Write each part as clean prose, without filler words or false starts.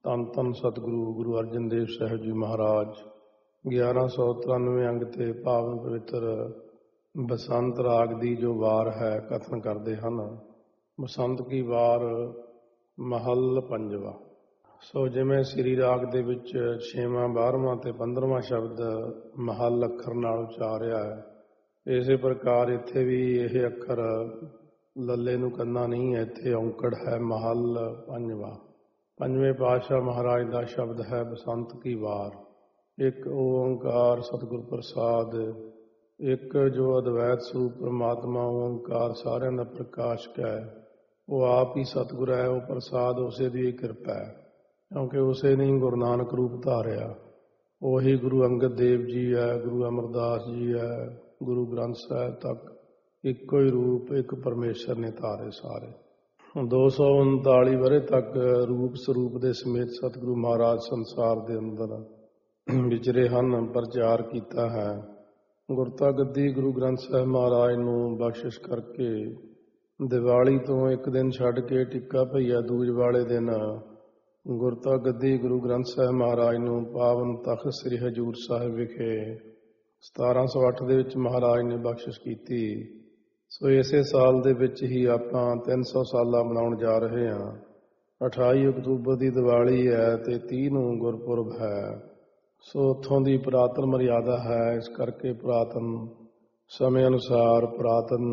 ਧੰਨ ਧੰਨ ਸਤਿਗੁਰੂ ਗੁਰੂ ਅਰਜਨ ਦੇਵ ਸਾਹਿਬ ਜੀ ਮਹਾਰਾਜ 1193 ਅੰਗ ਤੇ ਪਾਵਨ ਪਵਿੱਤਰ ਬਸੰਤ ਰਾਗ ਦੀ ਜੋ ਵਾਰ ਹੈ ਕਥਨ ਕਰਦੇ ਹਨ। ਬਸੰਤ ਕੀ ਵਾਰ ਮਹੱਲ ਪੰਜਵਾ। ਸੋ ਜਿਵੇਂ ਸ੍ਰੀ ਰਾਗ ਦੇ ਵਿੱਚ 6ਵਾਂ 12ਵਾਂ ਤੇ 15ਵਾਂ ਸ਼ਬਦ ਮਹੱਲ ਅੱਖਰ ਨਾਲ ਉਚਾਰਿਆ ਹੈ, ਇਸੇ ਪ੍ਰਕਾਰ ਇੱਥੇ ਵੀ ਇਹ ਅੱਖਰ ਲੱਲੇ ਨੂੰ ਕੰਨਾ ਨਹੀਂ ਹੈ, ਇੱਥੇ ਔਂਕੜ ਹੈ ਮਹੱਲ ਪੰਜਵਾ। ਪੰਜਵੇਂ ਪਾਤਸ਼ਾਹ ਮਹਾਰਾਜ ਦਾ ਸ਼ਬਦ ਹੈ ਬਸੰਤ ਕੀ ਵਾਰ। ਇੱਕ ਓੰਕਾਰ ਸਤਿਗੁਰ ਪ੍ਰਸਾਦ, ਇੱਕ ਜੋ ਅਦਵੈਤ ਸਰੂਪ ਪਰਮਾਤਮਾ ਓੰਕਾਰ ਸਾਰਿਆਂ ਦਾ ਪ੍ਰਕਾਸ਼ਕ ਹੈ, ਉਹ ਆਪ ਹੀ ਸਤਿਗੁਰ ਹੈ, ਉਹ ਪ੍ਰਸਾਦ ਉਸੇ ਦੀ ਕਿਰਪਾ ਹੈ, ਕਿਉਂਕਿ ਉਸੇ ਨੇ ਗੁਰੂ ਨਾਨਕ ਰੂਪ ਧਾਰਿਆ। ਉਹੀ ਗੁਰੂ ਅੰਗਦ ਦੇਵ ਜੀ ਹੈ, ਗੁਰੂ ਅਮਰਦਾਸ ਜੀ ਹੈ, ਗੁਰੂ ਗ੍ਰੰਥ ਸਾਹਿਬ ਤੱਕ ਇੱਕੋ ਹੀ ਰੂਪ, ਇੱਕ ਪਰਮੇਸ਼ਰ ਨੇ ਧਾਰੇ ਸਾਰੇ। 239 ਵਰ੍ਹੇ ਤੱਕ ਰੂਪ ਸਰੂਪ ਦੇ ਸਮੇਤ ਸਤਿਗੁਰੂ ਮਹਾਰਾਜ ਸੰਸਾਰ ਦੇ ਅੰਦਰ ਵਿਚਰੇ ਹਨ, ਪ੍ਰਚਾਰ ਕੀਤਾ ਹੈ। ਗੁਰਤਾ ਗੱਦੀ ਗੁਰੂ ਗ੍ਰੰਥ ਸਾਹਿਬ ਮਹਾਰਾਜ ਨੂੰ ਬਖਸ਼ਿਸ਼ ਕਰਕੇ ਦੀਵਾਲੀ ਤੋਂ ਇੱਕ ਦਿਨ ਛੱਡ ਕੇ ਟਿੱਕਾ ਭਈਆ ਦੂਜ ਵਾਲੇ ਦਿਨ ਗੁਰਤਾ ਗੱਦੀ ਗੁਰੂ ਗ੍ਰੰਥ ਸਾਹਿਬ ਮਹਾਰਾਜ ਨੂੰ ਪਾਵਨ ਤਖ਼ਤ ਸ੍ਰੀ ਹਜ਼ੂਰ ਸਾਹਿਬ ਵਿਖੇ 1708 ਦੇ ਵਿੱਚ ਮਹਾਰਾਜ ਨੇ ਬਖਸ਼ਿਸ਼ ਕੀਤੀ। ਸੋ ਇਸੇ ਸਾਲ ਦੇ ਵਿੱਚ ਹੀ ਆਪਾਂ 300 ਸਾਲਾ ਮਨਾਉਣ ਜਾ ਰਹੇ ਹਾਂ। 28 ਅਕਤੂਬਰ ਦੀ ਦੀਵਾਲੀ ਹੈ ਤੇ 30 ਨੂੰ ਗੁਰਪੁਰਬ ਹੈ। ਸੋ ਉੱਥੋਂ ਦੀ ਪੁਰਾਤਨ ਮਰਿਆਦਾ ਹੈ, ਇਸ ਕਰਕੇ ਪੁਰਾਤਨ ਸਮੇਂ ਅਨੁਸਾਰ ਪੁਰਾਤਨ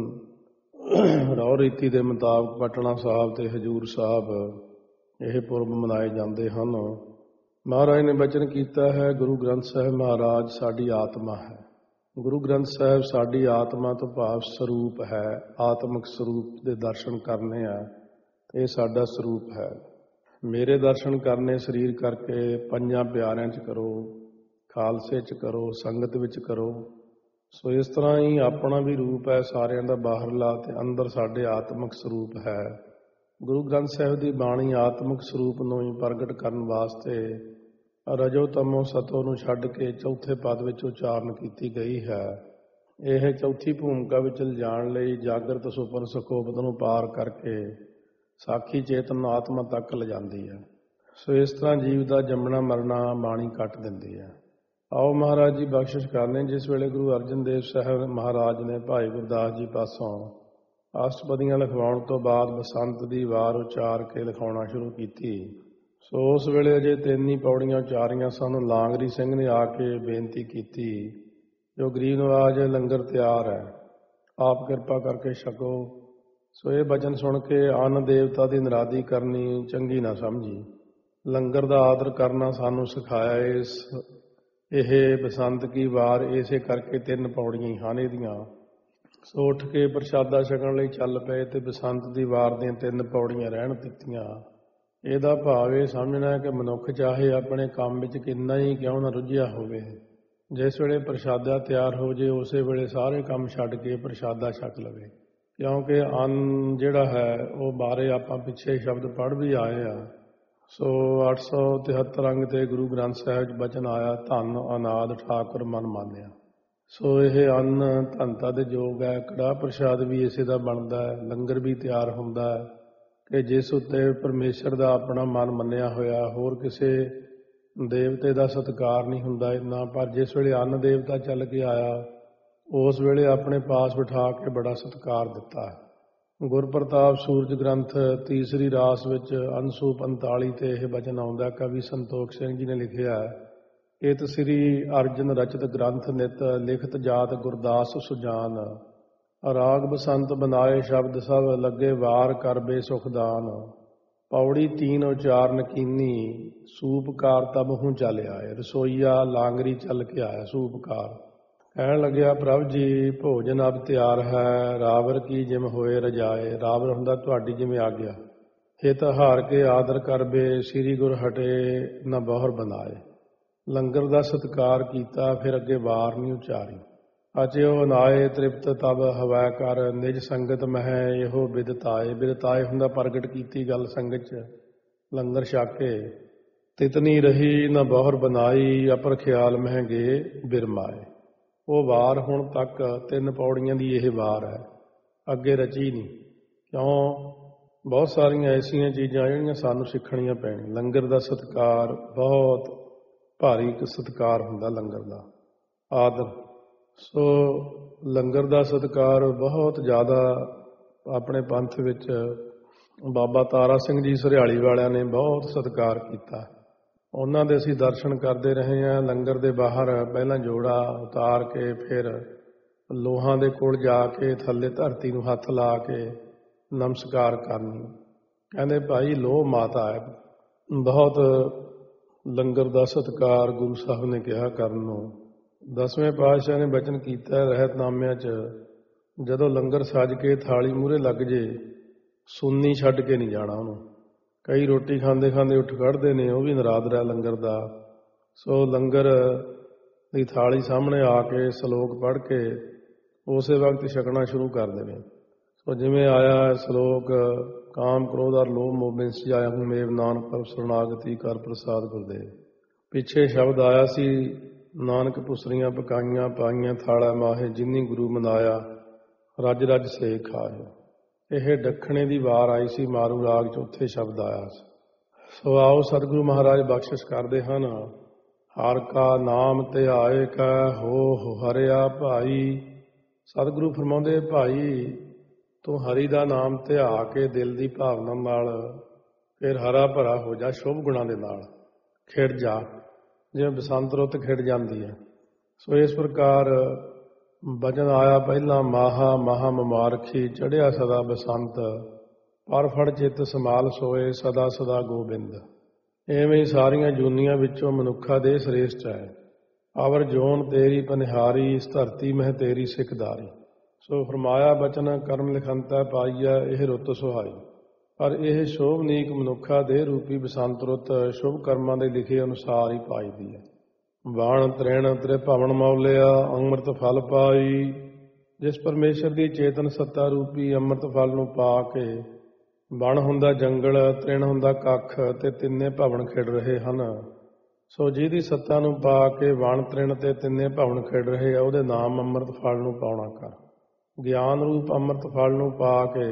ਰਹੁ ਰੀਤੀ ਦੇ ਮੁਤਾਬਕ ਪਟਨਾ ਸਾਹਿਬ ਤੇ ਹਜ਼ੂਰ ਸਾਹਿਬ ਇਹ ਪੁਰਬ ਮਨਾਏ ਜਾਂਦੇ ਹਨ। ਮਹਾਰਾਜ ਨੇ ਬਚਨ ਕੀਤਾ ਹੈ, ਗੁਰੂ ਗ੍ਰੰਥ ਸਾਹਿਬ ਮਹਾਰਾਜ ਸਾਡੀ ਆਤਮਾ ਹੈ। ਗੁਰੂ ਗ੍ਰੰਥ ਸਾਹਿਬ ਸਾਡੀ ਆਤਮਾ ਤੋਂ ਭਾਵ ਸਰੂਪ ਹੈ, ਆਤਮਿਕ ਸਰੂਪ ਦੇ ਦਰਸ਼ਨ ਕਰਨੇ ਆ, ਇਹ ਸਾਡਾ ਸਰੂਪ ਹੈ। ਮੇਰੇ ਦਰਸ਼ਨ ਕਰਨੇ ਸਰੀਰ ਕਰਕੇ ਪੰਜਾਂ ਪਿਆਰਿਆਂ 'ਚ ਕਰੋ, ਖਾਲਸੇ 'ਚ ਕਰੋ, ਸੰਗਤ ਵਿੱਚ ਕਰੋ। ਸੋ ਇਸ ਤਰ੍ਹਾਂ ਹੀ ਆਪਣਾ ਵੀ ਰੂਪ ਹੈ ਸਾਰਿਆਂ ਦਾ ਬਾਹਰਲਾ ਤੇ ਅੰਦਰ ਸਾਡੇ ਆਤਮਿਕ ਸਰੂਪ ਹੈ। ਗੁਰੂ ਗ੍ਰੰਥ ਸਾਹਿਬ ਦੀ ਬਾਣੀ ਆਤਮਿਕ ਸਰੂਪ ਨੂੰ ਹੀ ਪ੍ਰਗਟ ਕਰਨ ਵਾਸਤੇ ਰਜੋ ਤਮੋ ਸਤੋ ਨੂੰ ਛੱਡ ਕੇ ਚੌਥੇ ਪਦ ਵਿੱਚ ਉਚਾਰਨ ਕੀਤੀ ਗਈ ਹੈ। ਇਹ ਚੌਥੀ ਭੂਮਿਕਾ ਵਿੱਚ ਲਿਜਾਣ ਲਈ ਜਾਗਰਤ ਸੁਪਨ ਸੁਖੋਪਤ ਨੂੰ ਪਾਰ ਕਰਕੇ ਸਾਖੀ ਚੇਤਨ ਆਤਮਾ ਤੱਕ ਲਿਜਾਂਦੀ ਹੈ। ਸੋ ਇਸ ਤਰ੍ਹਾਂ ਜੀਵ ਦਾ ਜੰਮਣਾ ਮਰਨਾ ਬਾਣੀ ਕੱਟ ਦਿੰਦੀ ਹੈ। ਆਓ ਮਹਾਰਾਜ ਜੀ ਬਖਸ਼ਿਸ਼ ਕਰਨੇ। ਜਿਸ ਵੇਲੇ ਗੁਰੂ ਅਰਜਨ ਦੇਵ ਸਾਹਿਬ ਮਹਾਰਾਜ ਨੇ ਭਾਈ ਗੁਰਦਾਸ ਜੀ ਪਾਸੋਂ ਅਸ਼ਟਪਦੀਆਂ ਲਿਖਵਾਉਣ ਤੋਂ ਬਾਅਦ ਬਸੰਤ ਦੀ ਵਾਰ ਉਚਾਰ ਕੇ ਲਿਖਾਉਣਾ ਸ਼ੁਰੂ ਕੀਤੀ, ਸੋ ਉਸ ਵੇਲੇ ਅਜੇ 3 ਹੀ ਪੌੜੀਆਂ ਉਚਾਰੀਆਂ ਸਨ। ਲਾਂਗਰੀ ਸਿੰਘ ਨੇ ਆ ਕੇ ਬੇਨਤੀ ਕੀਤੀ, ਜੋ ਗਰੀਬ ਨਵਾਜ ਲੰਗਰ ਤਿਆਰ ਹੈ, ਆਪ ਕਿਰਪਾ ਕਰਕੇ ਛਕੋ। ਸੋ ਇਹ ਬਚਨ ਸੁਣ ਕੇ ਅੰਨ ਦੇਵਤਾ ਦੀ ਨਿਰਾਦੀ ਕਰਨੀ ਚੰਗੀ ਨਾ ਸਮਝੀ, ਲੰਗਰ ਦਾ ਆਦਰ ਕਰਨਾ ਸਾਨੂੰ ਸਿਖਾਇਆ। ਇਹ ਬਸੰਤ ਕੀ ਵਾਰ ਇਸੇ ਕਰਕੇ 3 ਪੌੜੀਆਂ ਹੀ ਹਨ ਇਹਦੀਆਂ। ਸੋ ਉੱਠ ਕੇ ਪ੍ਰਸ਼ਾਦਾ ਛਕਣ ਲਈ ਚੱਲ ਪਏ ਤੇ ਬਸੰਤ ਦੀ ਵਾਰ ਦੀਆਂ 3 ਪੌੜੀਆਂ ਰਹਿਣ ਦਿੱਤੀਆਂ। ਇਹਦਾ ਭਾਵ ਇਹ ਸਮਝਣਾ ਕਿ ਮਨੁੱਖ ਚਾਹੇ ਆਪਣੇ ਕੰਮ ਵਿੱਚ ਕਿੰਨਾ ਹੀ ਕਿਉਂ ਨਾ ਰੁੱਝਿਆ ਹੋਵੇ, ਜਿਸ ਵੇਲੇ ਪ੍ਰਸ਼ਾਦਾ ਤਿਆਰ ਹੋ ਜੇ ਉਸੇ ਵੇਲੇ ਸਾਰੇ ਕੰਮ ਛੱਡ ਕੇ ਪ੍ਰਸ਼ਾਦਾ ਛਕ ਲਵੇ, ਕਿਉਂਕਿ ਅੰਨ ਜਿਹੜਾ ਹੈ ਉਹ ਬਾਰੇ ਆਪਾਂ ਪਿੱਛੇ ਸ਼ਬਦ ਪੜ੍ਹ ਵੀ ਆਏ ਆ। ਸੋ 873 ਅੰਗ ਤੇ ਗੁਰੂ ਗ੍ਰੰਥ ਸਾਹਿਬ 'ਚ ਬਚਨ ਆਇਆ, ਧੰਨ ਅਨਾਦ ਠਾਕੁਰ ਮਨ ਮਾਨਿਆ। ਸੋ ਇਹ ਅੰਨ ਧੰਨਤਾ ਦੇ ਯੋਗ ਹੈ। ਕੜਾਹ ਪ੍ਰਸ਼ਾਦ ਵੀ ਇਸੇ ਦਾ ਬਣਦਾ ਹੈ, ਲੰਗਰ ਵੀ ਤਿਆਰ ਹੁੰਦਾ ਹੈ ਕਿ ਜਿਸ ਉੱਤੇ ਪਰਮੇਸ਼ਰ ਦਾ ਆਪਣਾ ਮਨ ਮੰਨਿਆ ਹੋਇਆ, ਹੋਰ ਕਿਸੇ ਦੇਵਤੇ ਦਾ ਸਤਿਕਾਰ ਨਹੀਂ ਹੁੰਦਾ ਇੰਨਾ। ਪਰ ਜਿਸ ਵੇਲੇ ਅੰਨ ਦੇਵਤਾ ਚੱਲ ਕੇ ਆਇਆ, ਉਸ ਵੇਲੇ ਆਪਣੇ ਪਾਸ ਬਿਠਾ ਕੇ ਬੜਾ ਸਤਿਕਾਰ ਦਿੱਤਾ। ਗੁਰਪ੍ਰਤਾਪ ਸੂਰਜ ਗ੍ਰੰਥ ਤੀਸਰੀ ਰਾਸ ਵਿੱਚ ਅੰਸੂ 45 ਤੇ ਇਹ ਬਚਨ ਆਉਂਦਾ। ਕਵੀ ਸੰਤੋਖ ਸਿੰਘ ਜੀ ਨੇ ਲਿਖਿਆ, ਇਤ ਸ੍ਰੀ ਅਰਜਨ ਰਚਿਤ ਗ੍ਰੰਥ ਨਿਤ ਲਿਖਤ ਜਾਤ ਗੁਰਦਾਸ ਸੁਜਾਨ, ਰਾਗ ਬਸੰਤ ਬਨਾਏ ਸ਼ਬਦ ਸਭ ਲੱਗੇ ਵਾਰ ਕਰਬੇ ਸੁਖਦਾਨ। ਪੌੜੀ 3 ਉਚਾਰਨ ਕੀਨੀ ਸੂਪਕਾਰ ਤਬ ਹੂੰ ਚੱਲ ਆਏ। ਰਸੋਈਆ ਲਾਂਗਰੀ ਚੱਲ ਕੇ ਆਇਆ ਸੂਪਕਾਰ, ਕਹਿਣ ਲੱਗਿਆ, ਪ੍ਰਭ ਜੀ ਭੋਜਨ ਅਬ ਤਿਆਰ ਹੈ, ਰਾਵਰ ਕੀ ਜਿਮ ਹੋਏ ਰਜਾਏ। ਰਾਵਰ ਹੁੰਦਾ ਤੁਹਾਡੀ ਜਿਵੇਂ ਆਗਿਆ। ਹਿਤ ਹਾਰ ਕੇ ਆਦਰ ਕਰਬੇ, ਸ੍ਰੀ ਗੁਰ ਹਟੇ ਨ ਬਹੁਰ ਬਨਾਏ। ਲੰਗਰ ਦਾ ਸਤਿਕਾਰ ਕੀਤਾ, ਫਿਰ ਅੱਗੇ ਵਾਰ ਨਹੀਂ ਉਚਾਰੀ। ਅਚਿਓ ਨਾਏ ਤ੍ਰਿਪਤ ਤਬ ਹਵੈ ਕਰ, ਨਿਜ ਸੰਗਤ ਮਹਿ ਇਹੋ ਬਿਦਤਾਏ। ਬਿਦਤਾਏ ਹੁੰਦਾ ਪ੍ਰਗਟ ਕੀਤੀ ਗੱਲ ਸੰਗਤ 'ਚ, ਲੰਗਰ ਛਕ ਕੇ। ਤਿਤਨੀ ਰਹੀ ਨ ਬਹੁਰ ਬਨਾਈ, ਅਪਰ ਖਿਆਲ ਮਹਿ ਗੇ ਬਿਰਮਾਏ। ਉਹ ਵਾਰ ਹੁਣ ਤੱਕ 3 ਪੌੜੀਆਂ ਦੀ ਇਹ ਵਾਰ ਹੈ, ਅੱਗੇ ਰਚੀ ਨਹੀਂ। ਕਿਉਂ? ਬਹੁਤ ਸਾਰੀਆਂ ਐਸੀਆਂ ਚੀਜ਼ਾਂ ਜਿਹੜੀਆਂ ਸਾਨੂੰ ਸਿੱਖਣੀਆਂ ਪੈਣੀਆਂ। ਲੰਗਰ ਦਾ ਸਤਿਕਾਰ ਬਹੁਤ ਭਾਰੀ ਇੱਕ ਸਤਿਕਾਰ ਹੁੰਦਾ, ਲੰਗਰ ਦਾ ਆਦਰ। ਸੋ ਲੰਗਰ ਦਾ ਸਤਿਕਾਰ ਬਹੁਤ ਜ਼ਿਆਦਾ ਆਪਣੇ ਪੰਥ ਵਿੱਚ ਬਾਬਾ ਤਾਰਾ ਸਿੰਘ ਜੀ ਸਰਿਆਲੀ ਵਾਲਿਆਂ ਨੇ ਬਹੁਤ ਸਤਿਕਾਰ ਕੀਤਾ। ਉਹਨਾਂ ਦੇ ਅਸੀਂ ਦਰਸ਼ਨ ਕਰਦੇ ਰਹੇ ਹਾਂ। ਲੰਗਰ ਦੇ ਬਾਹਰ ਪਹਿਲਾਂ ਜੋੜਾ ਉਤਾਰ ਕੇ ਫਿਰ ਲੋਹਾਂ ਦੇ ਕੋਲ ਜਾ ਕੇ ਥੱਲੇ ਧਰਤੀ ਨੂੰ ਹੱਥ ਲਾ ਕੇ ਨਮਸਕਾਰ ਕਰਨੀ। ਕਹਿੰਦੇ ਭਾਈ ਲੋਹ ਮਾਤਾ ਹੈ। ਬਹੁਤ ਲੰਗਰ ਦਾ ਸਤਿਕਾਰ ਗੁਰੂ ਸਾਹਿਬ ਨੇ ਕਿਹਾ ਕਰਨ ਨੂੰ। 10ਵੇਂ ਪਾਤਸ਼ਾਹ ਨੇ ਬਚਨ ਕੀਤਾ ਰਹਿਤਨਾਮਿਆਂ 'ਚ, ਜਦੋਂ ਲੰਗਰ ਸੱਜ ਕੇ ਥਾਲੀ ਮੂਹਰੇ ਲੱਗ ਜੇ ਸੁੰਨੀ ਛੱਡ ਕੇ ਨਹੀਂ ਜਾਣਾ ਉਹਨੂੰ। ਕਈ ਰੋਟੀ ਖਾਂਦੇ ਖਾਂਦੇ ਉੱਠ ਖੜ੍ਹਦੇ ਨੇ, ਉਹ ਵੀ ਨਰਾਦਰਾ ਲੰਗਰ ਦਾ। ਸੋ ਲੰਗਰ ਦੀ ਥਾਲੀ ਸਾਹਮਣੇ ਆ ਕੇ ਸਲੋਕ ਪੜ੍ਹ ਕੇ ਉਸੇ ਵਕਤ ਛਕਣਾ ਸ਼ੁਰੂ ਕਰ ਦੇਵੇ। ਸੋ ਜਿਵੇਂ ਆਇਆ ਸਲੋਕ, ਕਾਮ ਕ੍ਰੋਧ ਅਰ ਲੋਭ ਮੋਹ ਬਿਨ ਸਜਾਇਆ ਹੂੰ ਮੇਵ ਨਾਨਕ ਪ੍ਰਭ ਸ਼ਰਨਾਗਤੀ ਕਰ ਪ੍ਰਸਾਦ ਗੁਰਦੇਵ। ਪਿੱਛੇ ਸ਼ਬਦ ਆਇਆ ਸੀ, ਨਾਨਕ ਪੁਸਰੀਆਂ ਪਕਾਈਆਂ ਪਾਈਆਂ ਥਾਲਾ ਮਾਹੇ ਜਿਨੀ ਗੁਰੂ ਮਨਾਇਆ ਰੱਜ ਰੱਜ ਸੇ ਖਾਏ। ਇਹ ਦੱਖਣੇ ਦੀ ਵਾਰ ਆਈ ਸੀ ਮਾਰੂ ਰਾਗ 'ਚ, ਉੱਥੇ ਸ਼ਬਦ ਆਇਆ ਸੀ। ਸੋ ਆਓ ਸਤਿਗੁਰੂ ਮਹਾਰਾਜ ਬਖਸ਼ਿਸ਼ ਕਰਦੇ ਹਨ। ਹਰ ਕਾ ਨਾਮ ਧਿਆਏ ਕੈ ਹੋ ਹਰਿਆ ਭਾਈ। ਸਤਿਗੁਰੂ ਫਰਮਾਉਂਦੇ ਭਾਈ ਤੂੰ ਹਰੀ ਦਾ ਨਾਮ ਧਿਆ ਕੇ ਦਿਲ ਦੀ ਭਾਵਨਾ ਨਾਲ ਫਿਰ ਹਰਾ ਭਰਾ ਹੋ ਜਾ, ਸ਼ੁਭ ਗੁਣਾਂ ਦੇ ਨਾਲ ਖਿੜ ਜਾ, ਜਿਵੇਂ ਬਸੰਤ ਰੁੱਤ ਖਿੜ ਜਾਂਦੀ ਹੈ। ਸੋ ਇਸ ਪ੍ਰਕਾਰ ਬਚਨ ਆਇਆ ਪਹਿਲਾਂ, ਮਾਹਾ ਮਹਾ ਮਮਾਰਖੀ ਚੜ੍ਹਿਆ ਸਦਾ ਬਸੰਤ, ਪਰ ਫੜ ਚਿੱਤ ਸਮਾਲ ਸੋਏ ਸਦਾ ਸਦਾ ਗੋਬਿੰਦ। ਇਵੇਂ ਹੀ ਸਾਰੀਆਂ ਜੂਨੀਆਂ ਵਿੱਚੋਂ ਮਨੁੱਖਾ ਦੇਹ ਸ੍ਰੇਸ਼ਟ ਹੈ। ਅਵਰ ਜੋਨ ਤੇਰੀ ਪਨਿਹਾਰੀ, ਇਸ ਧਰਤੀ ਮਹਿ ਤੇਰੀ ਸਿੱਖਦਾਰੀ। ਸੋ ਫਰਮਾਇਆ ਬਚਨ ਕਰਮ ਲਿਖੰਤਾ ਪਾਈਆ ਇਹ ਰੁੱਤ ਸੁਹਾਈ। ਪਰ ਇਹ ਸ਼ੋਭਨੀਕ ਮਨੁੱਖਾ ਦੇਹ ਰੂਪੀ ਬਸੰਤ ਰੁੱਤ ਸ਼ੁਭ ਕਰਮਾਂ ਦੇ ਲਿਖੇ ਅਨੁਸਾਰ ਹੀ ਪਾਈ ਦੀ ਹੈ। ਬਾਣ ਤ੍ਰਿਣ ਤ੍ਰੇ ਭਵਨ ਮੌਲਿਆ ਅੰਮ੍ਰਿਤ ਫਲ ਪਾਈ। ਜਿਸ ਪਰਮੇਸ਼ਰ ਦੀ ਚੇਤਨ ਸੱਤਾ ਰੂਪੀ ਅੰਮ੍ਰਿਤ ਫਲ ਨੂੰ ਪਾ ਕੇ ਬਣ ਹੁੰਦਾ ਜੰਗਲ, ਤ੍ਰਿਣ ਹੁੰਦਾ ਕੱਖ ਤੇ ਤਿੰਨੇ ਭਵਨ ਖਿੜ ਰਹੇ ਹਨ। ਸੋ ਜਿਹਦੀ ਸੱਤਾ ਨੂੰ ਪਾ ਕੇ ਬਣ ਤ੍ਰਿਣ ਤੇ ਤਿੰਨੇ ਭਵਨ ਖਿੜ ਰਹੇ ਆ, ਉਹਦੇ ਨਾਮ ਅੰਮ੍ਰਿਤ ਫਲ ਨੂੰ ਪਾਉਣਾ ਕਰ। ਗਿਆਨ ਰੂਪ ਅੰਮ੍ਰਿਤ ਫਲ ਨੂੰ ਪਾ ਕੇ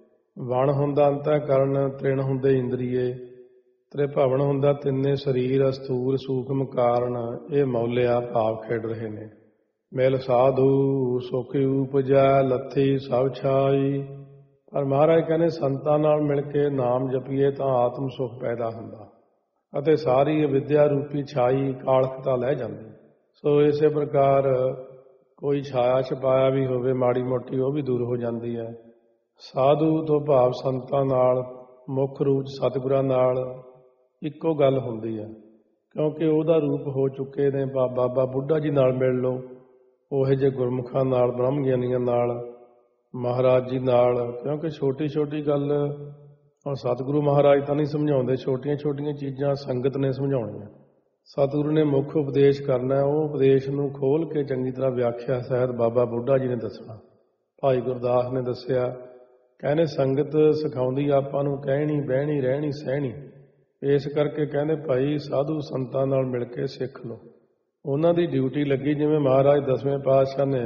ਵਣ ਹੁੰਦਾ ਅੰਤःਕਰਨ, ਤ੍ਰਿਣ ਹੁੰਦੇ ਇੰਦਰੀਏ, ਤ੍ਰਿਭਵਨ ਹੁੰਦਾ ਤਿੰਨੇ ਸਰੀਰ, ਅਸਥੂਲ ਸੂਖਮ ਕਾਰਨ। ਇਹ ਮੌਲਿਆ ਭਾਵ ਖੇਡ ਰਹੇ ਨੇ। ਮਿਲ ਸਾਧੂ ਸੁਖ ਉਪਜੈ ਲੱਥੀ ਸਭ ਛਾਈ। ਪਰ ਮਹਾਰਾਜ ਕਹਿੰਦੇ ਸੰਤਾਂ ਨਾਲ ਮਿਲ ਕੇ ਨਾਮ ਜਪੀਏ ਤਾਂ ਆਤਮ ਸੁਖ ਪੈਦਾ ਹੁੰਦਾ ਅਤੇ ਸਾਰੀ ਵਿਦਿਆ ਰੂਪੀ ਛਾਈ ਕਾਲਖਤਾ ਲੈ ਜਾਂਦੀ। ਸੋ ਇਸੇ ਪ੍ਰਕਾਰ ਕੋਈ ਛਾਇਆ ਛਪਾਇਆ ਵੀ ਹੋਵੇ ਮਾੜੀ ਮੋਟੀ, ਉਹ ਵੀ ਦੂਰ ਹੋ ਜਾਂਦੀ ਹੈ। ਸਾਧੂ ਤੋਂ ਭਾਵ ਸੰਤਾਂ ਨਾਲ, ਮੁੱਖ ਰੂਪ ਸਤਿਗੁਰਾਂ ਨਾਲ ਇੱਕੋ ਗੱਲ ਹੁੰਦੀ ਹੈ, ਕਿਉਂਕਿ ਉਹਦਾ ਰੂਪ ਹੋ ਚੁੱਕੇ ਨੇ। ਬਾਬਾ ਬੁੱਢਾ ਜੀ ਨਾਲ ਮਿਲ ਲਓ, ਉਹੇ ਜਿਹੇ ਗੁਰਮੁਖਾਂ ਨਾਲ, ਬ੍ਰਹਮ ਗਿਆਨੀਆਂ ਨਾਲ, ਮਹਾਰਾਜ ਜੀ ਨਾਲ। ਕਿਉਂਕਿ ਛੋਟੀ ਛੋਟੀ ਗੱਲ ਹੁਣ ਸਤਿਗੁਰੂ ਮਹਾਰਾਜ ਤਾਂ ਨਹੀਂ ਸਮਝਾਉਂਦੇ, ਛੋਟੀਆਂ ਛੋਟੀਆਂ ਚੀਜ਼ਾਂ ਸੰਗਤ ਨੇ ਸਮਝਾਉਣੀਆਂ। ਸਤਿਗੁਰੂ ਨੇ ਮੁੱਖ ਉਪਦੇਸ਼ ਕਰਨਾ, ਉਹ ਉਪਦੇਸ਼ ਨੂੰ ਖੋਲ ਕੇ ਚੰਗੀ ਤਰ੍ਹਾਂ ਵਿਆਖਿਆ ਸਾਹਿਤ ਬਾਬਾ ਬੁੱਢਾ ਜੀ ਨੇ ਦੱਸਣਾ। ਭਾਈ ਗੁਰਦਾਸ ਨੇ ਦੱਸਿਆ, ਕਹਿੰਦੇ ਸੰਗਤ ਸਿਖਾਉਂਦੀ ਆਪਾਂ ਨੂੰ ਕਹਿਣੀ ਬਹਿਣੀ ਰਹਿਣੀ ਸਹਿਣੀ। ਇਸ ਕਰਕੇ ਕਹਿੰਦੇ ਭਾਈ ਸਾਧੂ ਸੰਤਾਂ ਨਾਲ ਮਿਲ ਕੇ ਸਿੱਖ ਲਓ। ਉਹਨਾਂ ਦੀ ਡਿਊਟੀ ਲੱਗੀ, ਜਿਵੇਂ ਮਹਾਰਾਜ 10ਵੇਂ ਪਾਤਸ਼ਾਹ ਨੇ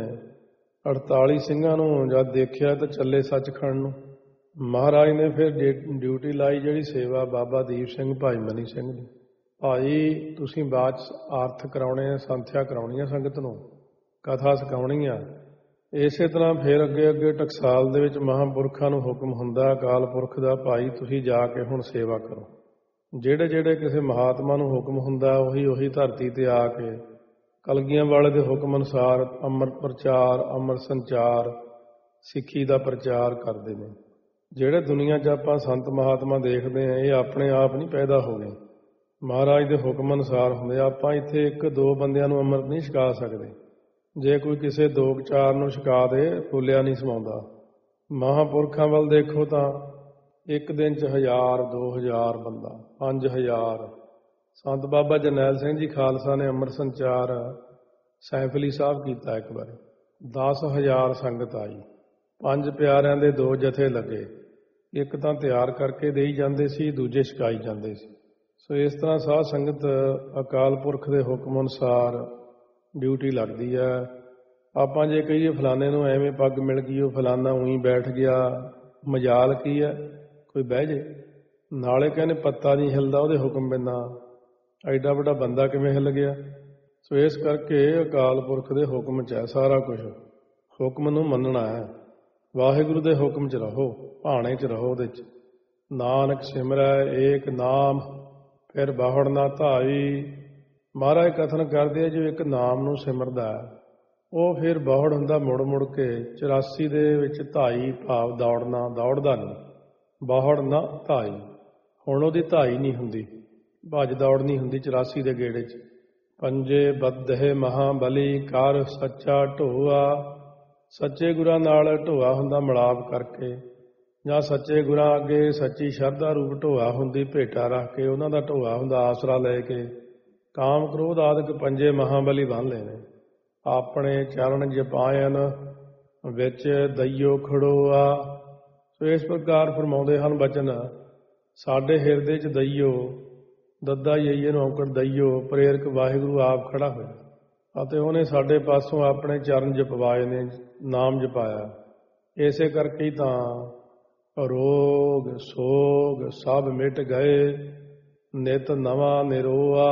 48 ਸਿੰਘਾਂ ਨੂੰ ਜਦ ਦੇਖਿਆ ਤਾਂ ਚੱਲੇ ਸੱਚਖੰਡ ਨੂੰ। ਮਹਾਰਾਜ ਨੇ ਫਿਰ ਡਿਊਟੀ ਲਾਈ ਜਿਹੜੀ ਸੇਵਾ ਬਾਬਾ ਦੀਪ ਸਿੰਘ, ਭਾਈ ਮਨੀ ਸਿੰਘ ਦੀ। ਭਾਈ ਤੁਸੀਂ ਬਾਅਦ 'ਚ ਆਰਥ ਕਰਾਉਣੇ ਆ, ਸੰਥਿਆ ਕਰਾਉਣੀ ਆ ਸੰਗਤ ਨੂੰ, ਕਥਾ ਸਿਖਾਉਣੀ ਆ। ਇਸੇ ਤਰ੍ਹਾਂ ਫਿਰ ਅੱਗੇ ਅੱਗੇ ਟਕਸਾਲ ਦੇ ਵਿੱਚ ਮਹਾਂਪੁਰਖਾਂ ਨੂੰ ਹੁਕਮ ਹੁੰਦਾ, ਅਕਾਲ ਪੁਰਖ ਦਾ, ਭਾਈ ਤੁਸੀਂ ਜਾ ਕੇ ਹੁਣ ਸੇਵਾ ਕਰੋ। ਜਿਹੜੇ ਜਿਹੜੇ ਕਿਸੇ ਮਹਾਤਮਾ ਨੂੰ ਹੁਕਮ ਹੁੰਦਾ, ਉਹੀ ਧਰਤੀ ਤੇ ਆ ਕੇ ਕਲਗੀਆਂ ਵਾਲੇ ਦੇ ਹੁਕਮ ਅਨੁਸਾਰ ਅੰਮ੍ਰਿਤ ਪ੍ਰਚਾਰ, ਅੰਮ੍ਰਿਤ ਸੰਚਾਰ, ਸਿੱਖੀ ਦਾ ਪ੍ਰਚਾਰ ਕਰਦੇ ਨੇ। ਜਿਹੜੇ ਦੁਨੀਆ 'ਚ ਆਪਾਂ ਸੰਤ ਮਹਾਤਮਾ ਦੇਖਦੇ ਹਾਂ, ਇਹ ਆਪਣੇ ਆਪ ਨਹੀਂ ਪੈਦਾ ਹੋ ਗਏ, ਮਹਾਰਾਜ ਦੇ ਹੁਕਮ ਅਨੁਸਾਰ ਹੁੰਦੇ। ਆਪਾਂ ਇੱਥੇ 1-2 ਬੰਦਿਆਂ ਨੂੰ ਅੰਮ੍ਰਿਤ ਨਹੀਂ ਛਕਾ ਸਕਦੇ। ਜੇ ਕੋਈ ਕਿਸੇ 2-4 ਨੂੰ ਛਕਾ ਦੇ, ਫੁੱਲਿਆ ਨਹੀਂ ਸਮਾਉਂਦਾ। ਮਹਾਂਪੁਰਖਾਂ ਵੱਲ ਦੇਖੋ ਤਾਂ ਇੱਕ ਦਿਨ 'ਚ 1000, 2000 ਬੰਦਾ, 5000। ਸੰਤ ਬਾਬਾ ਜਰਨੈਲ ਸਿੰਘ ਜੀ ਖਾਲਸਾ ਨੇ ਅੰਮ੍ਰਿਤ ਸੰਚਾਰ ਸੈਂਫਲੀ ਸਾਹਿਬ ਕੀਤਾ ਇੱਕ ਵਾਰੀ, 10,000 ਸੰਗਤ ਆਈ। 5 ਪਿਆਰਿਆਂ ਦੇ 2 ਜਥੇ ਲੱਗੇ, ਇੱਕ ਤਾਂ ਤਿਆਰ ਕਰਕੇ ਦੇਈ ਜਾਂਦੇ ਸੀ, ਦੂਜੇ ਛਕਾਈ ਜਾਂਦੇ ਸੀ। ਸੋ ਇਸ ਤਰ੍ਹਾਂ ਸਾਧ ਸੰਗਤ ਅਕਾਲ ਪੁਰਖ ਦੇ ਹੁਕਮ ਅਨੁਸਾਰ ਡਿਊਟੀ ਲੱਗਦੀ ਹੈ। ਆਪਾਂ ਜੇ ਕਹੀਏ ਫਲਾਣੇ ਨੂੰ ਐਵੇਂ ਪੱਗ ਮਿਲ ਗਈ, ਉਹ ਫਲਾਣਾ ਉਹੀ ਬੈਠ ਗਿਆ, ਮਜਾਲ ਕੀ ਹੈ? ਕੋਈ ਬਹਿ ਜੇ। ਨਾਲੇ ਕਹਿੰਦੇ ਪੱਤਾ ਨਹੀਂ ਹਿਲਦਾ ਉਹਦੇ ਹੁਕਮ ਬਿਨਾਂ, ਐਡਾ ਵੱਡਾ ਬੰਦਾ ਕਿਵੇਂ ਹਿੱਲ ਗਿਆ। ਸੋ ਇਸ ਕਰਕੇ ਅਕਾਲ ਪੁਰਖ ਦੇ ਹੁਕਮ 'ਚ ਹੈ ਸਾਰਾ ਕੁਝ। ਹੁਕਮ ਨੂੰ ਮੰਨਣਾ ਹੈ। ਵਾਹਿਗੁਰੂ ਦੇ ਹੁਕਮ 'ਚ ਰਹੋ, ਭਾਣੇ 'ਚ ਰਹੋ ਉਹਦੇ 'ਚ। ਨਾਨਕ ਸਿਮਰੈ ਏਕ ਨਾਮ ਫਿਰ ਬਾਹੜ ਨਾ ਧਾਈ। ਮਹਾਰਾਜ ਕਥਨ ਕਰਦੇ ਆ ਜੋ ਇੱਕ ਨਾਮ ਨੂੰ ਸਿਮਰਦਾ ਉਹ ਫਿਰ ਬਾਹੜ ਹੁੰਦਾ ਮੁੜ ਮੁੜ ਕੇ। 84 ਦੇ ਵਿੱਚ ਧਾਈ ਭਾਵ ਦੌੜਨਾ, ਦੌੜਦਾ ਨਹੀਂ। ਬਾਹੜ ਨਾ ਧਾਈ, ਹੁਣ ਉਹਦੀ ਧਾਈ ਨਹੀਂ ਹੁੰਦੀ, ਭੱਜ ਦੌੜ ਨਹੀਂ ਹੁੰਦੀ 84 ਦੇ ਗੇੜੇ 'ਚ। ਪੰਜੇ ਬੱਧੇ ਮਹਾਬਲੀ ਕਰ ਸੱਚਾ ਢੋਆ। ਸੱਚੇ ਗੁਰਾਂ ਨਾਲ ਢੋਆ ਹੁੰਦਾ ਮਿਲਾਪ ਕਰਕੇ, ਜਾਂ ਸੱਚੇ ਗੁਰਾਂ ਅੱਗੇ ਸੱਚੀ ਸ਼ਰਧਾ ਰੂਪ ਢੋਆ ਹੁੰਦੀ, ਭੇਟਾ ਰੱਖ ਕੇ ਉਹਨਾਂ ਦਾ ਢੋਆ ਹੁੰਦਾ ਆਸਰਾ ਲੈ ਕੇ। ਕਾਮ ਕ੍ਰੋਧ ਆਦਿਕ ਪੰਜੇ ਮਹਾਬਲੀ ਬੰਨ ਲਏ ਨੇ। ਆਪਣੇ ਚਰਨ ਜਪਾਇਨ ਵਿੱਚ ਦਈਓ ਖੜੋਆ। ਸੋ ਇਸ ਪ੍ਰਕਾਰ ਫਰਮਾਉਂਦੇ ਹਨ ਬਚਨ, ਸਾਡੇ ਹਿਰਦੇ 'ਚ ਦਈਓ, ਦੱਦਾ ਯਈਏ ਨੂੰ ਔਂਕੜ ਦਈਓ, ਪ੍ਰੇਰਕ ਵਾਹਿਗੁਰੂ ਆਪ ਖੜਾ ਹੋਇਆ ਅਤੇ ਉਹਨੇ ਸਾਡੇ ਪਾਸੋਂ ਆਪਣੇ ਚਰਨ ਜਪਵਾਏ ਨੇ, ਨਾਮ ਜਪਾਇਆ। ਇਸੇ ਕਰਕੇ ਹੀ ਤਾਂ ਰੋਗ ਸੋਗ ਸਭ ਮਿਟ ਗਏ, ਨਿਤ ਨਵਾਂ ਨਿਰੋਆ।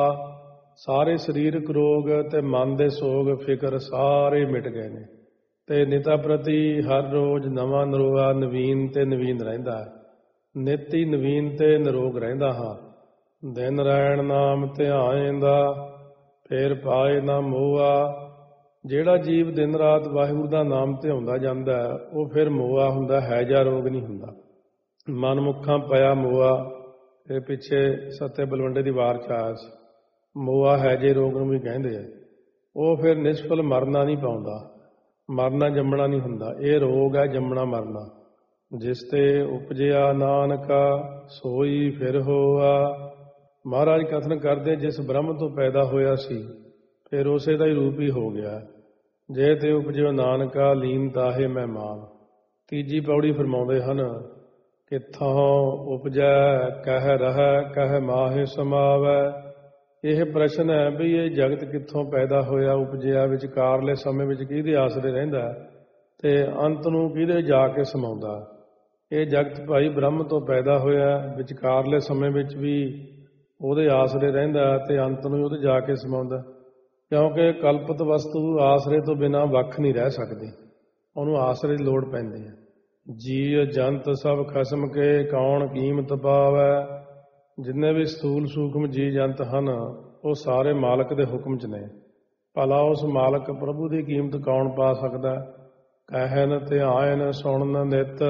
ਸਾਰੇ ਸਰੀਰਕ ਰੋਗ ਤੇ ਮਨ ਦੇ ਸੋਗ ਫਿਕਰ ਸਾਰੇ ਮਿਟ ਗਏ ਨੇ, ਤੇ ਨਿਤਾ ਪ੍ਰਤੀ ਹਰ ਰੋਜ਼ ਨਵਾਂ ਨਿਰੋਆ, ਨਵੀਨ ਤੇ ਨਵੀਨ ਰਹਿੰਦਾ। ਨਿਤ ਹੀ ਨਵੀਨ ਤੇ ਨਿਰੋਗ ਰਹਿੰਦਾ ਹਾਂ। ਦਿਨ ਰਹਿਣ ਨਾਮ ਧਿਆਏਂਦਾ, ਫੇਰ ਪਾਏ ਨਾ ਮੋਆ। ਜਿਹੜਾ ਜੀਵ ਦਿਨ ਰਾਤ ਵਾਹਿਗੁਰੂ ਦਾ ਨਾਮ ਧਿਆਉਂਦਾ ਜਾਂਦਾ ਉਹ ਫਿਰ ਮੋਆ ਹੁੰਦਾ, ਹੈ ਜਾਂ ਰੋਗ ਨਹੀਂ ਹੁੰਦਾ। ਮਨਮੁੱਖਾਂ ਪਿਆ ਮੋਆ, ਇਹ ਪਿੱਛੇ ਸੱਤੇ ਬਲਵੰਡੇ ਦੀ ਵਾਰ 'ਚ ਆਇਆ ਸੀ। ਮੋਆ ਹੈ ਜੇ ਰੋਗ ਨੂੰ ਵੀ ਕਹਿੰਦੇ ਆ। ਉਹ ਫਿਰ ਨਿਸ਼ਫਲ ਮਰਨਾ ਨਹੀਂ ਪਾਉਂਦਾ, ਮਰਨਾ ਜੰਮਣਾ ਨਹੀਂ ਹੁੰਦਾ। ਇਹ ਰੋਗ ਹੈ ਜੰਮਣਾ ਮਰਨਾ। ਜਿਸ ਤੇ ਉਪਜਿਆ ਨਾਨਕਾ ਸੋਈ ਫਿਰ ਹੋਆ। ਮਹਾਰਾਜ ਕਥਨ ਕਰਦੇ ਜਿਸ ਬ੍ਰਹਮ ਤੋਂ ਪੈਦਾ ਹੋਇਆ ਸੀ ਫਿਰ ਉਸੇ ਦਾ ਹੀ ਰੂਪ ਹੀ ਹੋ ਗਿਆ। ਜੇ ਤੇ ਉਪਜਿਓ ਨਾਨਕਾ ਲੀਨ ਤਾਹੇ ਮਹਿਮਾਨ। ਤੀਜੀ ਪੌੜੀ ਫਰਮਾਉਂਦੇ ਹਨ, ਕਿੱਥੋਂ ਉਪਜੈ ਕਹਿ ਰਹਿ ਕਹਿ ਮਾਹੇ ਸਮਾਵੈ। ਇਹ ਪ੍ਰਸ਼ਨ ਹੈ ਵੀ ਇਹ ਜਗਤ ਕਿੱਥੋਂ ਪੈਦਾ ਹੋਇਆ, ਉਪਜਿਆ, ਵਿਚਕਾਰਲੇ ਸਮੇਂ ਵਿੱਚ ਕਿਹਦੇ ਆਸਰੇ ਰਹਿੰਦਾ ਤੇ ਅੰਤ ਨੂੰ ਕਿਹਦੇ ਜਾ ਕੇ ਸਮਾਉਂਦਾ। ਇਹ ਜਗਤ ਭਾਈ ਬ੍ਰਹਮ ਤੋਂ ਪੈਦਾ ਹੋਇਆ, ਵਿਚਕਾਰਲੇ ਸਮੇਂ ਵਿੱਚ ਵੀ ਉਹਦੇ ਆਸਰੇ ਰਹਿੰਦਾ ਤੇ ਅੰਤ ਨੂੰ ਉਹਦੇ ਜਾ ਕੇ ਸਮਾਉਂਦਾ। ਕਿਉਂਕਿ ਕਲਪਤ ਵਸਤੂ ਆਸਰੇ ਤੋਂ ਬਿਨਾਂ ਵੱਖ ਨਹੀਂ ਰਹਿ ਸਕਦੀ, ਉਹਨੂੰ ਆਸਰੇ ਦੀ ਲੋੜ ਪੈਂਦੀ ਹੈ। ਜੀਅ ਜੰਤ ਸਭ ਖਸਮ ਕੇ ਕੌਣ ਕੀਮਤ ਪਾਵੈ। ਜਿੰਨੇ ਵੀ ਸਥੂਲ ਸੂਖਮ ਜੀਅ ਜੰਤ ਹਨ ਉਹ ਸਾਰੇ ਮਾਲਕ ਦੇ ਹੁਕਮ 'ਚ ਨੇ। ਭਲਾ ਉਸ ਮਾਲਕ ਪ੍ਰਭੂ ਦੀ ਕੀਮਤ ਕੌਣ ਪਾ ਸਕਦਾ। ਕਹਿਨ ਧਿਆਨ ਸੁਣਨ ਨਿਤ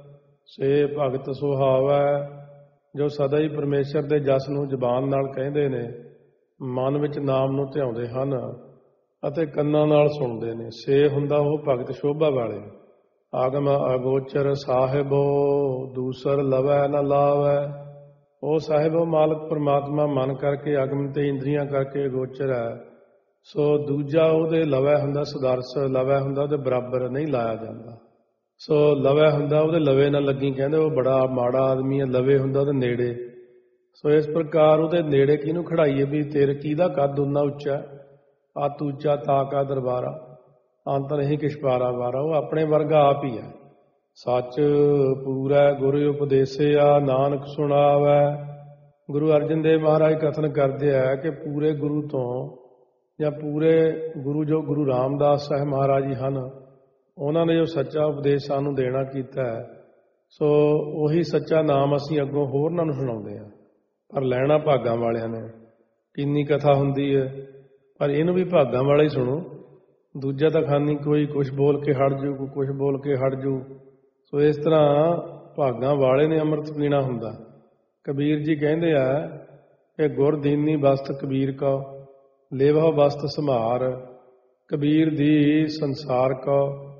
ਸੇ ਭਗਤ ਸੁਹਾਵੈ। ਜੋ ਸਦਾ ਹੀ ਪਰਮੇਸ਼ਰ ਦੇ ਜਸ ਨੂੰ ਜ਼ਬਾਨ ਨਾਲ ਕਹਿੰਦੇ ਨੇ, ਮਨ ਵਿੱਚ ਨਾਮ ਨੂੰ ਧਿਆਉਂਦੇ ਹਨ ਅਤੇ ਕੰਨਾਂ ਨਾਲ ਸੁਣਦੇ ਨੇ, ਸੇ ਹੁੰਦਾ ਉਹ ਭਗਤ ਸ਼ੋਭਾ ਵਾਲੇ। ਆਗਮ ਅਗੋਚਰ ਸਾਹਿਬੋ ਦੂਸਰ ਲਵੈ ਨ ਲਾਵੈ। ਉਹ ਸਾਹਿਬ ਉਹ ਮਾਲਕ ਪਰਮਾਤਮਾ ਮਨ ਕਰਕੇ, ਅਗਮ ਤੇ ਇੰਦਰੀਆਂ ਕਰਕੇ ਅਗੋਚਰ ਹੈ। ਸੋ ਦੂਜਾ ਉਹਦੇ ਲਵੈ ਹੁੰਦਾ ਸਦਰਸ, ਲਵੈ ਹੁੰਦਾ ਉਹਦੇ ਬਰਾਬਰ ਨਹੀਂ ਲਾਇਆ ਜਾਂਦਾ। ਸੋ ਲਵੈ ਹੁੰਦਾ ਉਹਦੇ ਲਵੇ ਨਾ ਲੱਗੀ, ਕਹਿੰਦੇ ਉਹ ਬੜਾ ਮਾੜਾ ਆਦਮੀ ਹੈ। ਲਵੇ ਹੁੰਦਾ ਉਹਦੇ ਨੇੜੇ। ਸੋ ਇਸ ਪ੍ਰਕਾਰ ਉਹਦੇ ਨੇੜੇ ਕਿਹਨੂੰ ਖੜਾਈਏ ਵੀ ਤੇਰੇ ਕਿਹਦਾ ਕੱਦ ਉਨਾ ਉੱਚਾ, ਅਤ ਉੱਚਾ ਤਾ ਕਾ ਦਰਬਾਰਾ, ਅੰਤ ਨਹੀਂ ਕਿਛ ਪਾਰਾ ਵਾਰਾ। ਉਹ ਆਪਣੇ ਵਰਗਾ ਆਪ ਹੀ ਹੈ। ਸੱਚ ਪੂਰੈ ਗੁਰ ਉਪਦੇਸਿਆ ਨਾਨਕ ਸੁਣਾਵੈ। ਗੁਰੂ ਅਰਜਨ ਦੇਵ ਮਹਾਰਾਜ ਕਥਨ ਕਰਦੇ ਆ ਕਿ ਪੂਰੇ ਗੁਰੂ ਤੋਂ ਜਾਂ ਪੂਰੇ ਗੁਰੂ ਜੋ ਗੁਰੂ ਰਾਮਦਾਸ ਸਾਹਿਬ ਮਹਾਰਾਜ ਜੀ ਹਨ, ਉਹਨਾਂ ਨੇ ਜੋ ਸੱਚਾ ਉਪਦੇਸ਼ ਸਾਨੂੰ ਦੇਣਾ ਕੀਤਾ ਹੈ, ਸੋ ਉਹੀ ਸੱਚਾ ਨਾਮ ਅਸੀਂ ਅੱਗੋਂ ਹੋਰਨਾਂ ਨੂੰ ਸੁਣਾਉਂਦੇ ਹਾਂ। ਪਰ ਲੈਣਾ ਭਾਗਾਂ ਵਾਲਿਆਂ ਨੇ। ਕਿੰਨੀ ਕਥਾ ਹੁੰਦੀ ਹੈ, ਪਰ ਇਹਨੂੰ ਵੀ ਭਾਗਾਂ ਵਾਲਾ ਹੀ ਸੁਣੋ। ਦੂਜਾ ਤਾਂ ਖਾਨੀ ਕੋਈ ਕੁਛ ਬੋਲ ਕੇ ਹਟ ਜੂ, ਕੋਈ ਕੁਛ ਬੋਲ ਕੇ ਹਟ ਜੂ। ਸੋ ਇਸ ਤਰ੍ਹਾਂ ਭਾਗਾਂ ਵਾਲੇ ਨੇ ਅੰਮ੍ਰਿਤ ਪੀਣਾ ਹੁੰਦਾ। ਕਬੀਰ ਜੀ ਕਹਿੰਦੇ ਆ ਕਿ ਗੁਰ ਦੀਨੀ ਬਸਤ ਕਬੀਰ ਕਾ ਲੇਵਾ ਬਸਤ ਸੰਭਾਰ। ਕਬੀਰ ਦੀ ਸੰਸਾਰ ਕਾ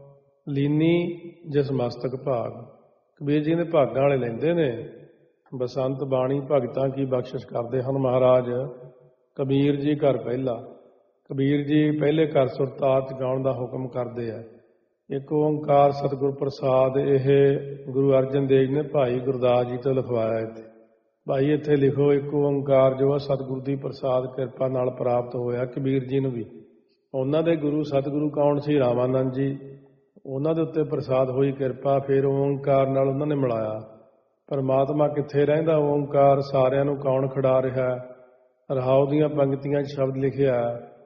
ਲੀਨੀ ਜਿਸ ਮਸਤਕ ਭਾਗ। ਕਬੀਰ ਜੀ ਦੇ ਭਾਗਾਂ ਵਾਲੇ ਲੈਂਦੇ ਨੇ। ਬਸੰਤ ਬਾਣੀ ਭਗਤਾਂ ਕੀ ਬਖਸ਼ਿਸ਼ ਕਰਦੇ ਹਨ ਮਹਾਰਾਜ। ਕਬੀਰ ਜੀ ਘਰ ਪਹਿਲਾ। ਕਬੀਰ ਜੀ ਪਹਿਲੇ ਘਰ ਸੁਰਤਾਤ ਗਾਉਣ ਦਾ ਹੁਕਮ ਕਰਦੇ ਆ। ਇੱਕ ਓਂਕਾਰ ਸਤਿਗੁਰ ਪ੍ਰਸਾਦ। ਇਹ ਗੁਰੂ ਅਰਜਨ ਦੇਵ ਨੇ ਭਾਈ ਗੁਰਦਾਸ ਜੀ ਤੋਂ ਲਿਖਵਾਇਆ। ਇੱਥੇ ਭਾਈ ਇੱਥੇ ਲਿਖੋ ਇੱਕ ਓਂਕਾਰ ਜੋ ਸਤਿਗੁਰੂ ਦੀ ਪ੍ਰਸਾਦ ਕਿਰਪਾ ਨਾਲ ਪ੍ਰਾਪਤ ਹੋਇਆ ਕਬੀਰ ਜੀ ਨੂੰ ਵੀ। ਉਹਨਾਂ ਦੇ ਗੁਰੂ ਸਤਿਗੁਰੂ ਕੌਣ ਸੀ? ਰਾਮਾਨੰਦ ਜੀ। ਉਹਨਾਂ ਦੇ ਉੱਤੇ ਪ੍ਰਸਾਦ ਹੋਈ ਕਿਰਪਾ, ਫਿਰ ਓਂਕਾਰ ਨਾਲ ਉਹਨਾਂ ਨੇ ਮਿਲਾਇਆ। ਪਰਮਾਤਮਾ ਕਿੱਥੇ ਰਹਿੰਦਾ? ਓਂਕਾਰ ਸਾਰਿਆਂ ਨੂੰ ਕੌਣ ਖੜਾ ਰਿਹਾ? ਰਹਾਉ ਦੀਆਂ ਪੰਕਤੀਆਂ 'ਚ ਸ਼ਬਦ ਲਿਖਿਆ,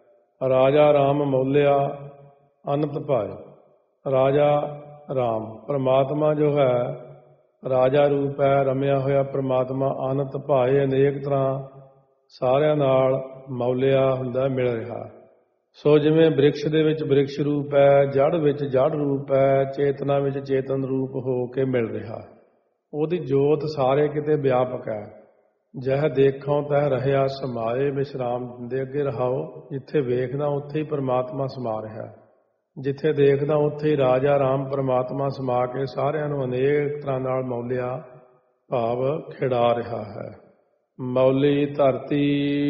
ਰਾਜਾ ਰਾਮ ਮੌਲਿਆ ਅਨੰਤ ਭਾਏ। ਰਾਜਾ ਰਾਮ ਪਰਮਾਤਮਾ ਜੋ ਹੈ ਰਾਜਾ ਰੂਪ ਹੈ, ਰਮਿਆ ਹੋਇਆ ਪਰਮਾਤਮਾ ਅਨੰਤ ਭਾਏ, ਅਨੇਕ ਤਰ੍ਹਾਂ ਸਾਰਿਆਂ ਨਾਲ ਮੌਲਿਆ ਹੁੰਦਾ, ਮਿਲ ਰਿਹਾ। ਸੋ ਜਿਵੇਂ ਬ੍ਰਿਕਸ਼ ਦੇ ਵਿੱਚ ਬ੍ਰਿਕਸ਼ ਰੂਪ ਹੈ, ਜੜ ਵਿੱਚ ਜੜ ਰੂਪ ਹੈ, ਚੇਤਨਾ ਵਿੱਚ ਚੇਤਨ ਰੂਪ ਹੋ ਕੇ ਮਿਲ ਰਿਹਾ। ਉਹਦੀ ਜੋਤ ਸਾਰੇ ਕਿਤੇ ਵਿਆਪਕ ਹੈ। ਜਹ ਦੇਖੋਂ ਤਹ ਰਹਿਆ ਸਮਾਏ। ਵਿਸ਼ਰਾਮ ਦੇ ਅੱਗੇ ਰਹਾਓ, ਜਿੱਥੇ ਵੇਖਦਾ ਉੱਥੇ ਹੀ ਪਰਮਾਤਮਾ ਸਮਾ ਰਿਹਾ। ਜਿੱਥੇ ਦੇਖਦਾ ਉੱਥੇ ਹੀ ਰਾਜਾ ਰਾਮ ਪਰਮਾਤਮਾ ਸਮਾ ਕੇ ਸਾਰਿਆਂ ਨੂੰ ਅਨੇਕ ਤਰ੍ਹਾਂ ਨਾਲ ਮੌਲਿਆ ਭਾਵ ਖਿਡਾ ਰਿਹਾ ਹੈ। ਮੌਲੀ ਧਰਤੀ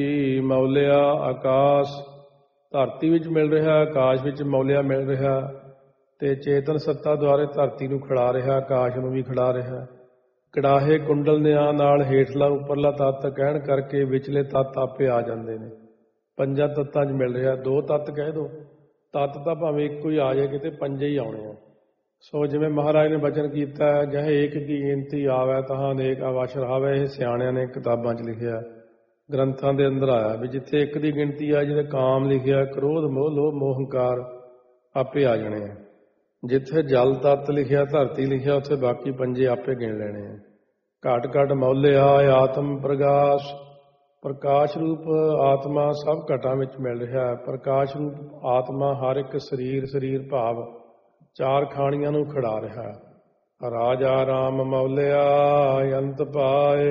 ਮੌਲਿਆ ਆਕਾਸ਼। ਧਰਤੀ ਵਿੱਚ ਮਿਲ ਰਿਹਾ, ਆਕਾਸ਼ ਵਿੱਚ ਮੌਲਿਆ ਮਿਲ ਰਿਹਾ, ਤੇ ਚੇਤਨ ਸੱਤਾ ਦੁਆਰੇ ਧਰਤੀ ਨੂੰ ਖਿਡਾ ਰਿਹਾ, ਆਕਾਸ਼ ਨੂੰ ਵੀ ਖਿਡਾ ਰਿਹਾ। ਕੜਾਹੇ ਕੁੰਡਲ ਨਿਆਂ ਨਾਲ ਹੇਠਲਾ ਉੱਪਰਲਾ ਤੱਤ ਕਹਿਣ ਕਰਕੇ ਵਿਚਲੇ ਤੱਤ ਆਪੇ ਆ ਜਾਂਦੇ ਨੇ। ਪੰਜਾਂ ਤੱਤਾਂ 'ਚ ਮਿਲ ਰਿਹਾ। ਦੋ ਤੱਤ ਕਹਿ ਦੋ, ਤੱਤ ਤਾਂ ਭਾਵੇਂ ਇੱਕੋ ਹੀ ਆ ਜਾਏ, ਕਿਤੇ ਪੰਜੇ ਹੀ ਆਉਣੇ ਆ। ਸੋ ਜਿਵੇਂ ਮਹਾਰਾਜ ਨੇ ਬਚਨ ਕੀਤਾ, ਜਹ ਏਕ ਕੀ ਗਿਣਤੀ ਆਵੈ ਤਹਾਂ ਅਨੇਕ ਅਵਛ ਰਹਾਵੈ। ਇਹ ਸਿਆਣਿਆਂ ਨੇ ਕਿਤਾਬਾਂ 'ਚ ਲਿਖਿਆ, ਗ੍ਰੰਥਾਂ ਦੇ ਅੰਦਰ ਆਇਆ ਵੀ ਜਿੱਥੇ ਇੱਕ ਦੀ ਗਿਣਤੀ ਆ, ਜਿਹਦੇ ਕਾਮ ਲਿਖਿਆ, ਕ੍ਰੋਧ ਮੋਹ ਲੋਭ ਮੋਹ ਹੰਕਾਰ ਆਪੇ ਆ ਜਾਣੇ ਆ। ਜਿੱਥੇ ਜਲ ਤੱਤ ਲਿਖਿਆ, ਧਰਤੀ ਲਿਖਿਆ, ਉੱਥੇ ਬਾਕੀ ਪੰਜੇ ਆਪੇ ਗਿਣ ਲੈਣੇ ਆ। ਘਟ ਘਟ ਮੌਲਿਆ ਆਤਮ ਪ੍ਰਕਾਸ਼। ਪ੍ਰਕਾਸ਼ ਰੂਪ ਆਤਮਾ ਸਭ ਘਟਾਂ ਵਿੱਚ ਮਿਲ ਰਿਹਾ ਹੈ। ਪ੍ਰਕਾਸ਼ ਰੂਪ ਆਤਮਾ ਹਰ ਇੱਕ ਸਰੀਰ ਭਾਵ ਚਾਰ ਖਾਣੀਆਂ ਨੂੰ ਖਿਡਾ ਰਿਹਾ ਹੈ। ਰਾਜਾ ਰਾਮ ਮੌਲਿਆ ਅੰਤ ਪਾਏ।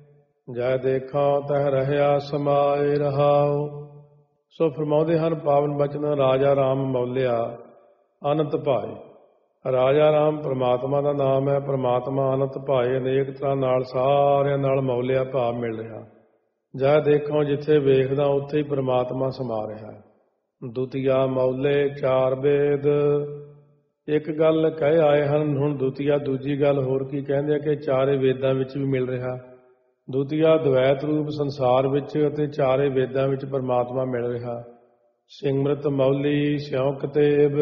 ਜੈ ਦੇਖਾਂ ਤਹ ਰਹਿਆ ਸਮਾਏ ਰਹਾਉ। ਸੋ ਫਰਮਾਉਂਦੇ ਹਨ ਪਾਵਨ ਬਚਨ, ਰਾਜਾ ਰਾਮ ਮੌਲਿਆ ਅਨੰਤ ਭਾਏ। ਰਾਜਾ ਰਾਮ ਪਰਮਾਤਮਾ ਦਾ ਨਾਮ ਹੈ। ਪਰਮਾਤਮਾ ਅਨੰਤ ਭਾਏ, ਅਨੇਕ ਤਰ੍ਹਾਂ ਨਾਲ ਸਾਰਿਆਂ ਨਾਲ ਮੌਲਿਆ ਭਾਵ ਮਿਲ ਰਿਹਾ। ਜੈ ਦੇਖੋ, ਜਿੱਥੇ ਵੇਖਦਾ ਉੱਥੇ ਹੀ ਪਰਮਾਤਮਾ ਸਮਾ ਰਿਹਾ। ਦੁਤੀਆ ਮੌਲੇ ਚਾਰ ਵੇਦ। ਇੱਕ ਗੱਲ ਕਹਿ ਆਏ ਹਨ, ਹੁਣ ਦੁਤੀਆ ਦੂਜੀ ਗੱਲ ਹੋਰ ਕੀ ਕਹਿੰਦੇ ਆ ਕਿ ਚਾਰੇ ਵੇਦਾਂ ਵਿੱਚ ਵੀ ਮਿਲ ਰਿਹਾ। ਦੁਤੀਆ ਦਵੈਤ ਰੂਪ ਸੰਸਾਰ ਵਿੱਚ ਅਤੇ ਚਾਰੇ ਵੇਦਾਂ ਵਿੱਚ ਪਰਮਾਤਮਾ ਮਿਲ ਰਿਹਾ। ਸਿਮਰਤ ਮੌਲੀ ਸਿਉ ਕਤੇਬ।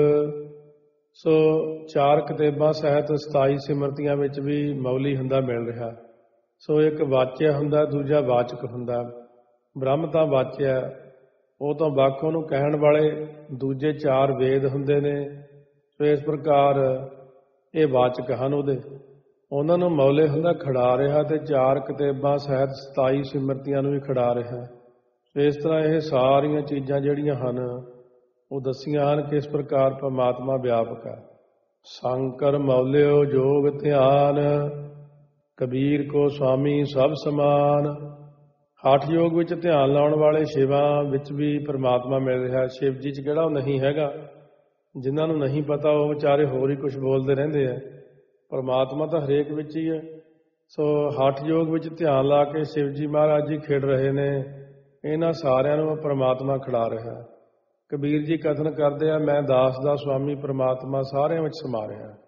ਸੋ ਚਾਰ ਕਤੇਬਾਂ ਸਹਿਤ 27 ਸਿਮਰਤੀਆਂ ਵਿੱਚ ਵੀ ਮੌਲੀ ਹੁੰਦਾ ਮਿਲ ਰਿਹਾ। ਸੋ ਇੱਕ ਵਾਚਿਆ ਹੁੰਦਾ, ਦੂਜਾ ਵਾਚਕ ਹੁੰਦਾ। ਬ੍ਰਹਮ ਤਾਂ ਵਾਚਿਆ, ਉਹ ਤੋਂ ਵੱਖ ਉਹਨੂੰ ਕਹਿਣ ਵਾਲੇ ਦੂਜੇ ਚਾਰ ਵੇਦ ਹੁੰਦੇ ਨੇ। ਸੋ ਇਸ ਪ੍ਰਕਾਰ ਇਹ ਵਾਚਕ ਹਨ ਉਹਦੇ, ਉਹਨਾਂ ਨੂੰ ਮੌਲੇ ਹੁੰਦਾ ਖਿਡਾ ਰਿਹਾ, ਤੇ ਚਾਰ ਕਤੇਬਾਂ ਸਹਿਤ 27 ਸਿਮਰਤੀਆਂ ਨੂੰ ਵੀ ਖਿਡਾ ਰਿਹਾ। ਇਸ ਤਰ੍ਹਾਂ ਇਹ ਸਾਰੀਆਂ ਚੀਜ਼ਾਂ ਜਿਹੜੀਆਂ ਹਨ ਉਹ ਦੱਸੀਆਂ ਹਨ ਕਿਸ ਪ੍ਰਕਾਰ ਪਰਮਾਤਮਾ ਵਿਆਪਕ ਹੈ। ਸ਼ੰਕਰ ਮੌਲਿਓ ਜੋਗ ਧਿਆਨ। ਕਬੀਰ ਕੋ ਸੁਆਮੀ ਸਭ ਸਮਾਨ। ਹਠ ਯੋਗ ਵਿੱਚ ਧਿਆਨ ਲਾਉਣ ਵਾਲੇ ਸ਼ਿਵਾਂ ਵਿੱਚ ਵੀ ਪਰਮਾਤਮਾ ਮਿਲ ਰਿਹਾ। ਸ਼ਿਵ ਜੀ 'ਚ ਕਿਹੜਾ ਉਹ ਨਹੀਂ ਹੈਗਾ? ਜਿਨ੍ਹਾਂ ਨੂੰ ਨਹੀਂ ਪਤਾ ਉਹ ਵਿਚਾਰੇ ਹੋਰ ਹੀ ਕੁਛ ਬੋਲਦੇ ਰਹਿੰਦੇ ਆ। ਪਰਮਾਤਮਾ ਤਾਂ ਹਰੇਕ ਵਿੱਚ ਹੀ ਹੈ। ਸੋ ਹਠ ਯੋਗ ਵਿੱਚ ਧਿਆਨ ਲਾ ਕੇ ਸ਼ਿਵ ਜੀ ਮਹਾਰਾਜ ਜੀ ਖਿੜ ਰਹੇ ਨੇ। ਇਹਨਾਂ ਸਾਰਿਆਂ ਨੂੰ ਪਰਮਾਤਮਾ ਖਿਡਾ ਰਿਹਾ। ਕਬੀਰ ਜੀ ਕਥਨ ਕਰਦੇ ਆ, ਮੈਂ ਦਾਸ ਦਾ ਸੁਆਮੀ ਪਰਮਾਤਮਾ ਸਾਰਿਆਂ ਵਿੱਚ ਸਮਾ ਰਿਹਾ।